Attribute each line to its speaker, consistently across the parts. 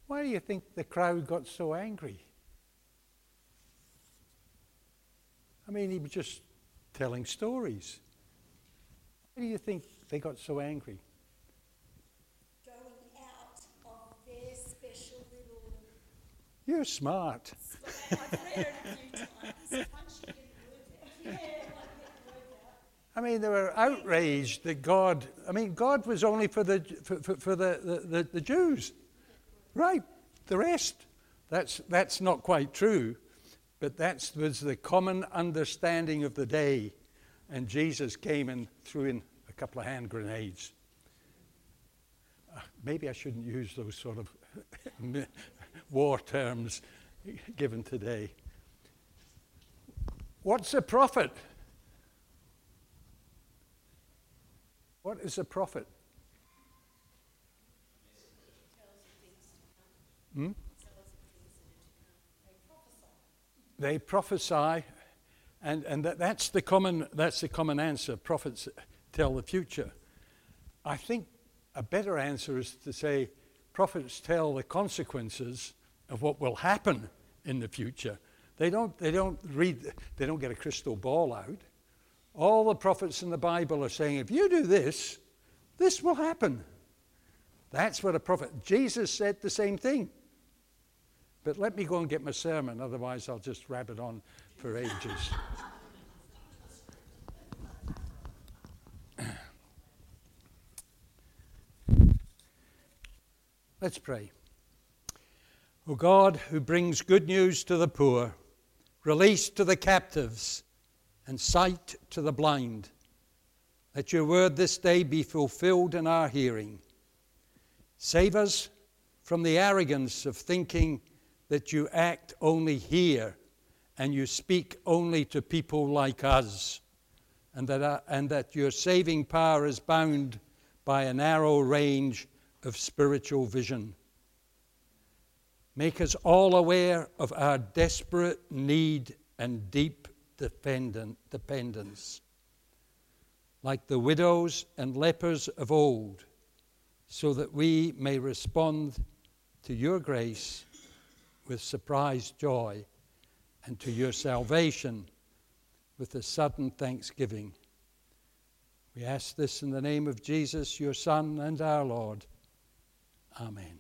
Speaker 1: Why do you think the crowd got so angry? I mean, he was just telling stories. Why do you think they got so angry?
Speaker 2: Going out of their special little...
Speaker 1: You're smart.
Speaker 2: I've read it a few times. Once you get the words out. Yeah, like get the words out.
Speaker 1: I mean, they were outraged that God was only for the Jews. Right, the rest, that's not quite true, but that was the common understanding of the day, and Jesus came and threw in a couple of hand grenades. Maybe I shouldn't use those sort of war terms given today. What's a prophet? What is a prophet? They prophesy, and that's the common answer. Prophets tell the future. I think a better answer is to say prophets tell the consequences of what will happen in the future. They don't get a crystal ball out. All the prophets in the Bible are saying, if you do this, this will happen. That's what a prophet. Jesus said the same thing. But let me go and get my sermon, otherwise I'll just rabbit on for ages. Let's pray. O God, who brings good news to the poor, release to the captives, and sight to the blind, let your word this day be fulfilled in our hearing. Save us from the arrogance of thinking that you act only here and you speak only to people like us, and that your saving power is bound by a narrow range of spiritual vision. Make us all aware of our desperate need and deep dependence, like the widows and lepers of old, so that we may respond to your grace with surprised joy, and to your salvation with a sudden thanksgiving. We ask this in the name of Jesus, your Son and our Lord. Amen.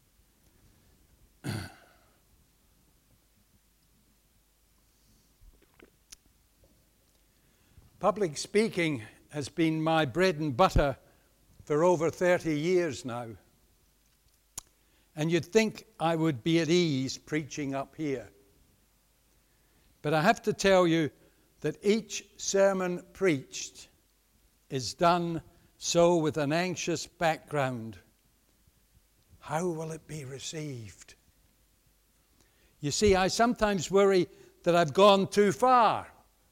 Speaker 1: Public speaking has been my bread and butter for over 30 years now. And you'd think I would be at ease preaching up here. But I have to tell you that each sermon preached is done so with an anxious background. How will it be received? You see, I sometimes worry that I've gone too far,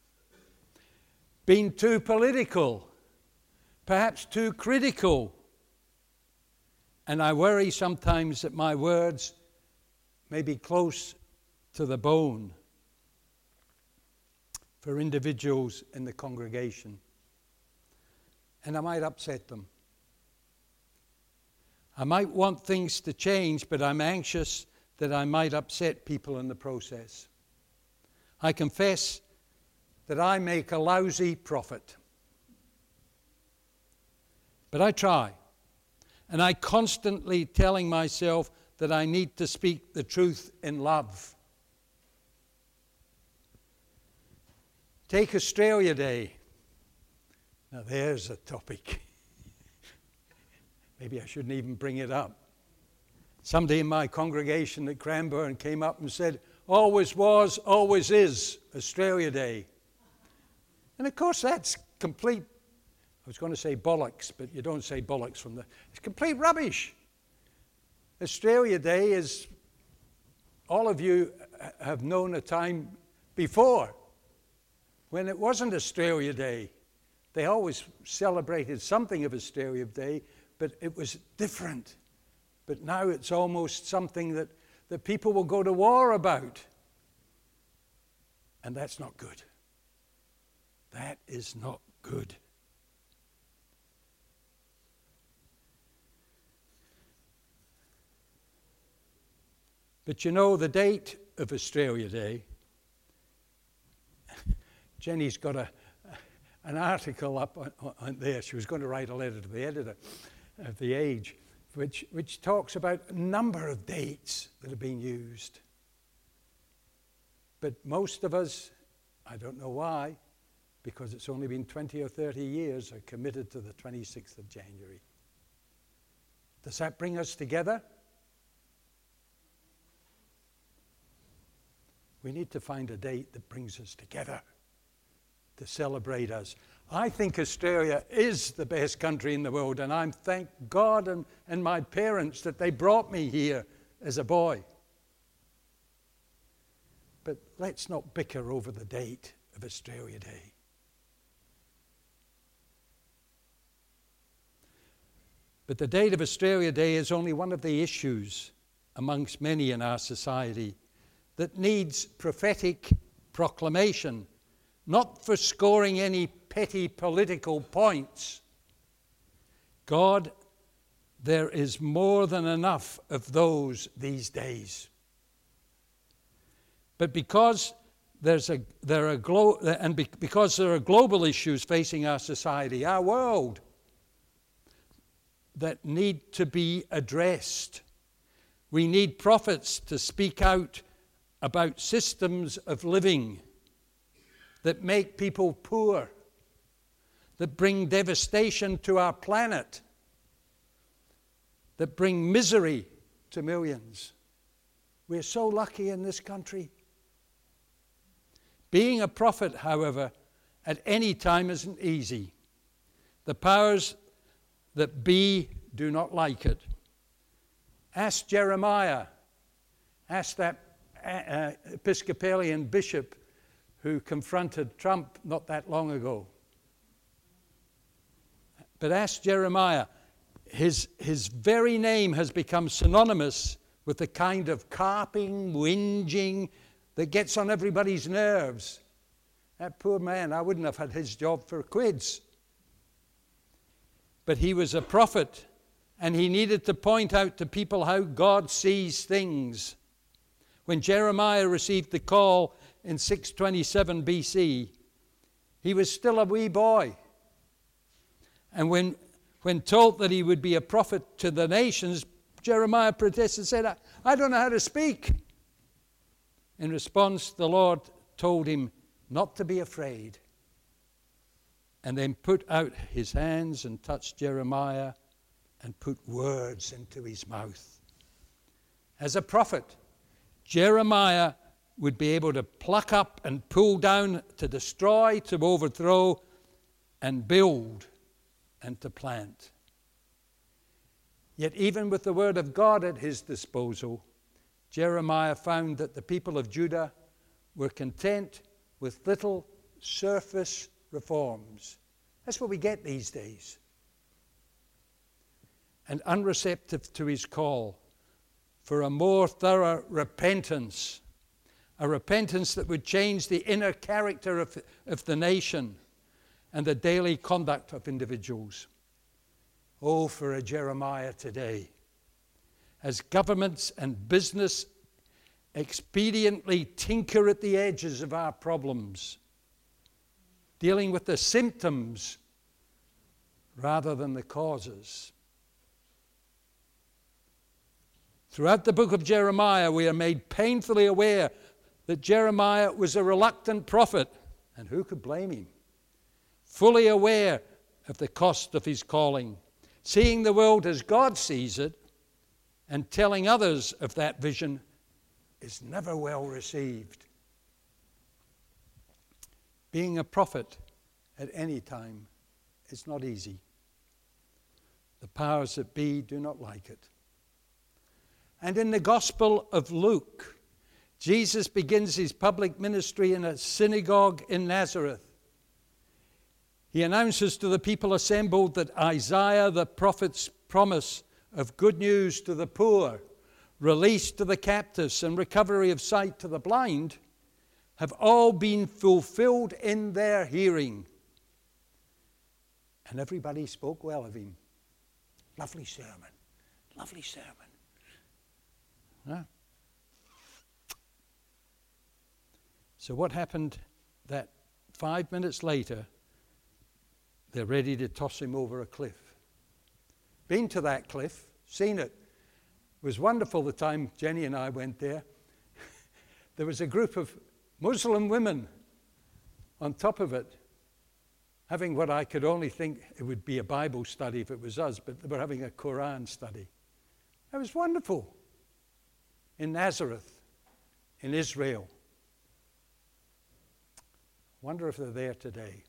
Speaker 1: been too political, perhaps too critical. And I worry sometimes that my words may be close to the bone for individuals in the congregation. And I might upset them. I might want things to change, but I'm anxious that I might upset people in the process. I confess that I make a lousy prophet. But I try. And I constantly telling myself that I need to speak the truth in love. Take Australia Day. Now there's a topic. Maybe I shouldn't even bring it up. Somebody in my congregation at Cranbourne came up and said, always was, always is Australia Day. And of course that's complete, I was going to say bollocks, but you don't say bollocks from the... It's complete rubbish. Australia Day is... All of you have known a time before when it wasn't Australia Day. They always celebrated something of Australia Day, but it was different. But now it's almost something that people will go to war about. And that's not good. That is not good. But you know, the date of Australia Day, Jenny's got an article up on there. She was going to write a letter to the editor of The Age, which talks about a number of dates that have been used. But most of us, I don't know why, because it's only been 20 or 30 years, are committed to the 26th of January. Does that bring us together? We need to find a date that brings us together to celebrate us. I think Australia is the best country in the world, and I thank God and my parents that they brought me here as a boy. But let's not bicker over the date of Australia Day. But the date of Australia Day is only one of the issues amongst many in our society that needs prophetic proclamation, not for scoring any petty political points. God, there is more than enough of those these days. But because there are global issues facing our society, our world, that need to be addressed, we need prophets to speak out about systems of living that make people poor, that bring devastation to our planet, that bring misery to millions. We're so lucky in this country. Being a prophet, however, at any time isn't easy. The powers that be do not like it. Ask Jeremiah. Ask that Episcopalian bishop who confronted Trump not that long ago. But ask Jeremiah. His very name has become synonymous with the kind of carping, whinging that gets on everybody's nerves. That poor man, I wouldn't have had his job for quids. But he was a prophet, and he needed to point out to people how God sees things. When Jeremiah received the call in 627 BC, he was still a wee boy. And when told that he would be a prophet to the nations, Jeremiah protested and said, I don't know how to speak. In response, the Lord told him not to be afraid, and then put out his hands and touched Jeremiah and put words into his mouth. As a prophet, Jeremiah would be able to pluck up and pull down, to destroy, to overthrow, and build, and to plant. Yet even with the word of God at his disposal, Jeremiah found that the people of Judah were content with little surface reforms. That's what we get these days. And unreceptive to his call for a more thorough repentance, a repentance that would change the inner character of the nation and the daily conduct of individuals. Oh, for a Jeremiah today. As governments and business expediently tinker at the edges of our problems, dealing with the symptoms rather than the causes. Throughout the book of Jeremiah, we are made painfully aware that Jeremiah was a reluctant prophet, and who could blame him? Fully aware of the cost of his calling, seeing the world as God sees it, and telling others of that vision is never well received. Being a prophet at any time is not easy. The powers that be do not like it. And in the Gospel of Luke, Jesus begins his public ministry in a synagogue in Nazareth. He announces to the people assembled that Isaiah the prophet's promise of good news to the poor, release to the captives, and recovery of sight to the blind have all been fulfilled in their hearing. And everybody spoke well of him. Lovely sermon. Lovely sermon. Huh? So what happened that 5 minutes later, they're ready to toss him over a cliff. Been to that cliff, seen it. It was wonderful the time Jenny and I went there. There was a group of Muslim women on top of it, having what I could only think it would be a Bible study if it was us, but they were having a Quran study. It was wonderful. In Nazareth, in Israel. Wonder if they're there today.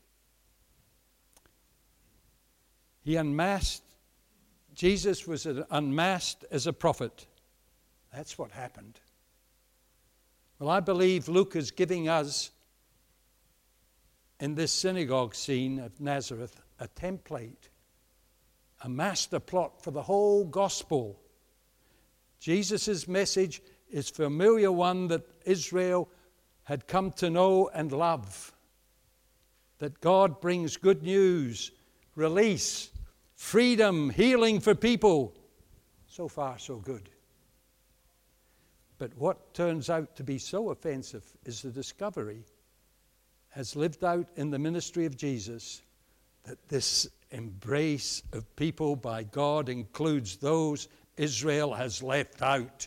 Speaker 1: Jesus was unmasked as a prophet. That's what happened. Well, I believe Luke is giving us, in this synagogue scene of Nazareth, a template, a master plot for the whole gospel. Jesus' message is a familiar one that Israel had come to know and love. That God brings good news, release, freedom, healing for people. So far, so good. But what turns out to be so offensive is the discovery, as lived out in the ministry of Jesus, that this embrace of people by God includes those Israel has left out.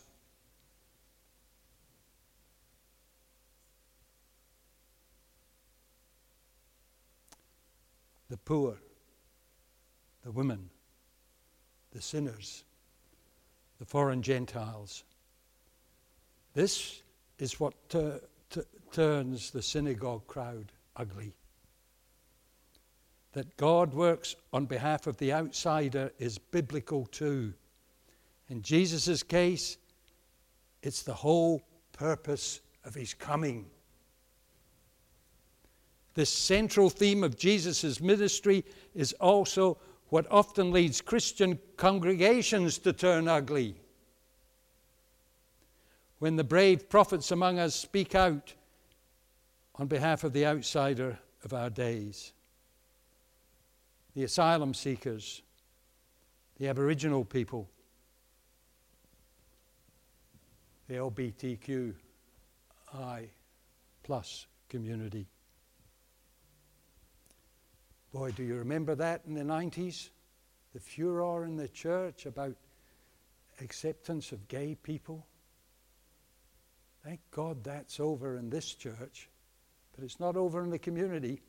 Speaker 1: The poor, the women, the sinners, the foreign Gentiles. This is what turns the synagogue crowd ugly. That God works on behalf of the outsider is biblical too. In Jesus' case, it's the whole purpose of his coming. This central theme of Jesus' ministry is also what often leads Christian congregations to turn ugly. When the brave prophets among us speak out on behalf of the outsider of our days, the asylum seekers, the Aboriginal people, the LGBTQI+ community. Boy, do you remember that in the 90s? The furor in the church about acceptance of gay people. Thank God that's over in this church, but it's not over in the community.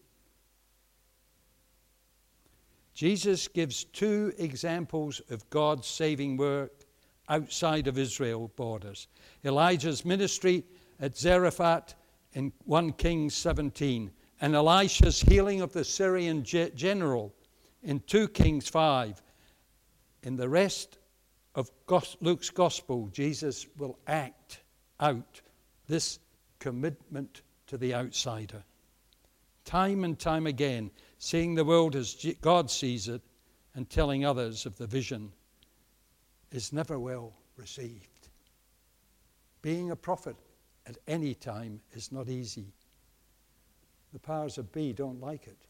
Speaker 1: Jesus gives two examples of God's saving work outside of Israel borders. Elijah's ministry at Zarephath in 1 Kings 17, and Elisha's healing of the Syrian general in 2 Kings 5. In the rest of Luke's gospel, Jesus will act out this commitment to the outsider. Time and time again, seeing the world as God sees it and telling others of the vision is never well received. Being a prophet at any time is not easy. The powers that be don't like it.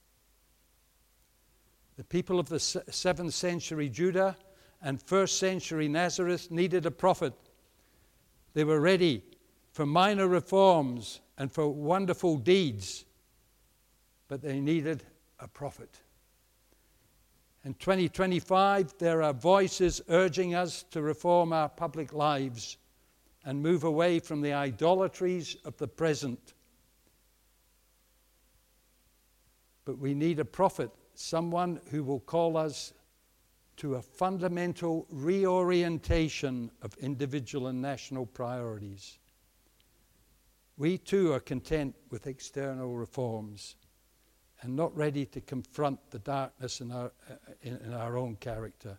Speaker 1: The people of the 7th century Judah and 1st century Nazareth needed a prophet. They were ready for minor reforms and for wonderful deeds, but they needed a prophet. In 2025, there are voices urging us to reform our public lives and move away from the idolatries of the present. But we need a prophet, someone who will call us to a fundamental reorientation of individual and national priorities. We too are content with external reforms and not ready to confront the darkness in our own character.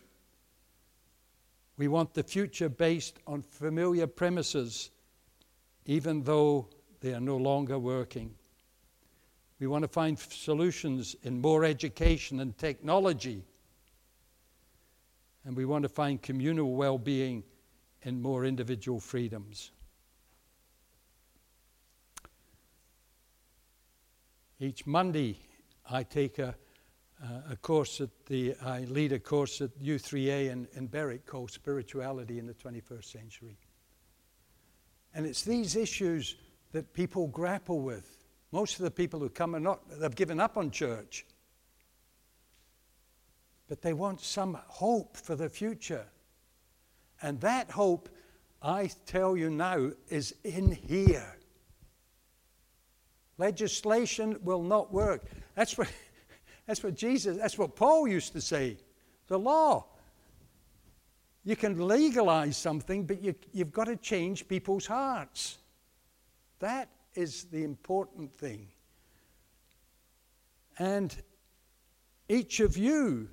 Speaker 1: We want the future based on familiar premises, even though they are no longer working. We want to find solutions in more education and technology. And we want to find communal well-being in more individual freedoms. Each Monday, I take I lead a course at U3A in Berwick called Spirituality in the 21st Century. And it's these issues that people grapple with. Most of the people who come they've given up on church. But they want some hope for the future. And that hope, I tell you now, is in here. Legislation will not work. That's what Paul used to say. The law. You can legalize something, but you've got to change people's hearts. That is the important thing. And each of you,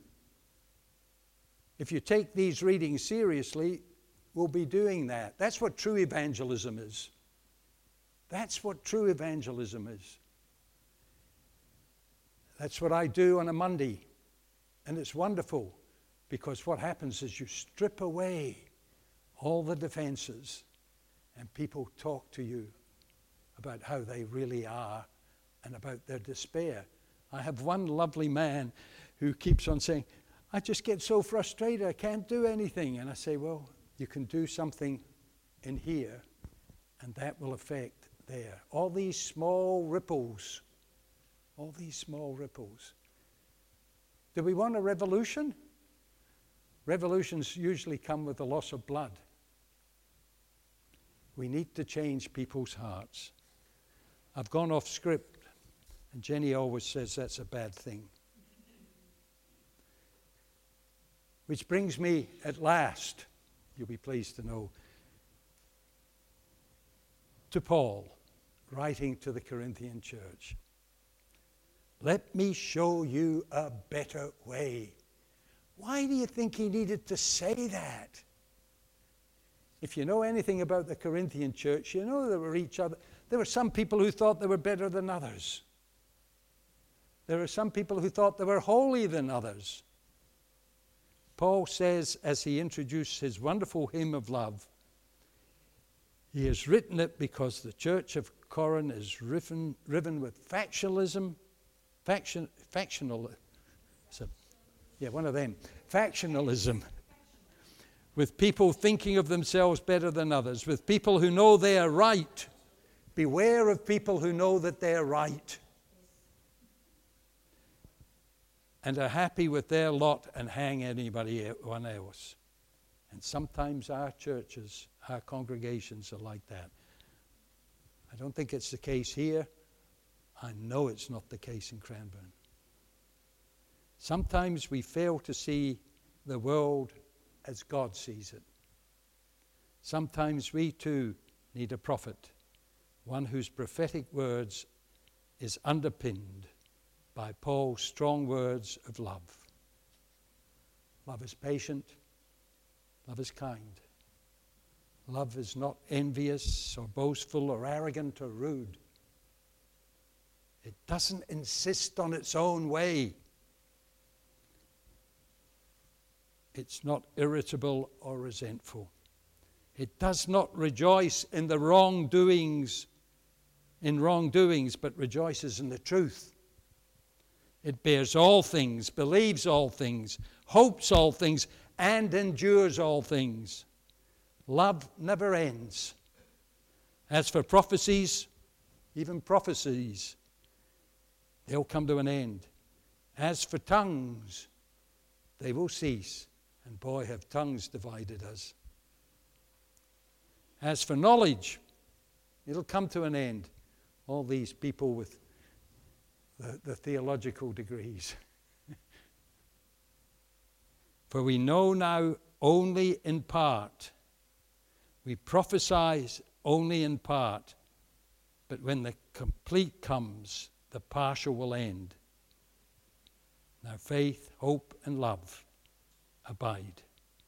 Speaker 1: if you take these readings seriously, will be doing that. That's what true evangelism is. That's what true evangelism is. That's what I do on a Monday. And it's wonderful, because what happens is you strip away all the defenses and people talk to you about how they really are and about their despair. I have one lovely man who keeps on saying, I just get so frustrated, I can't do anything. And I say, well, you can do something in here, and that will affect there. All these small ripples. Do we want a revolution? Revolutions usually come with the loss of blood. We need to change people's hearts. I've gone off script, and Jenny always says that's a bad thing. Which brings me at last, you'll be pleased to know, to Paul, writing to the Corinthian church. Let me show you a better way. Why do you think he needed to say that? If you know anything about the Corinthian church, you know there were some people who thought they were better than others. There were some people who thought they were holier than others. Paul says, as he introduced his wonderful hymn of love, he has written it because the church of Corinth is riven with factionalism, with people thinking of themselves better than others, with people who know they are right. Beware of people who know that they are right and are happy with their lot and hang anyone else. And sometimes our churches, our congregations are like that. I don't think it's the case here. I know it's not the case in Cranbourne. Sometimes we fail to see the world as God sees it. Sometimes we too need a prophet, one whose prophetic words is underpinned by Paul's strong words of love. Love is patient. Love is kind. Love is not envious or boastful or arrogant or rude. It doesn't insist on its own way. It's not irritable or resentful. It does not rejoice in the wrongdoings, but rejoices in the truth. It bears all things, believes all things, hopes all things, and endures all things. Love never ends. As for prophecies, even prophecies, they'll come to an end. As for tongues, they will cease. And boy, have tongues divided us. As for knowledge, it'll come to an end. All these people with the theological degrees. For we know now only in part. We prophesy only in part. But when the complete comes, the partial will end. Now faith, hope, and love abide.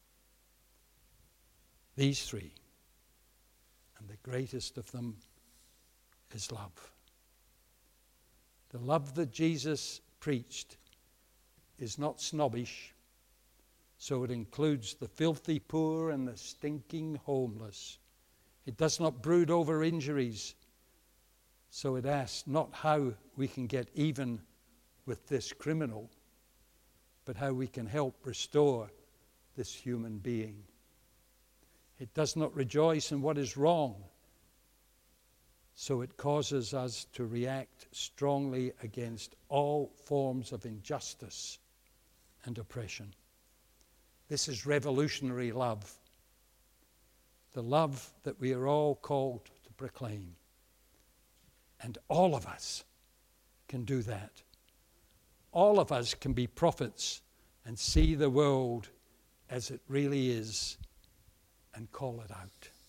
Speaker 1: These three. And the greatest of them is love. The love that Jesus preached is not snobbish, so it includes the filthy poor and the stinking homeless. It does not brood over injuries, so it asks not how we can get even with this criminal, but how we can help restore this human being. It does not rejoice in what is wrong, So it causes us to react strongly against all forms of injustice and oppression. This is revolutionary love, the love that we are all called to proclaim. And all of us can do that. All of us can be prophets and see the world as it really is and call it out.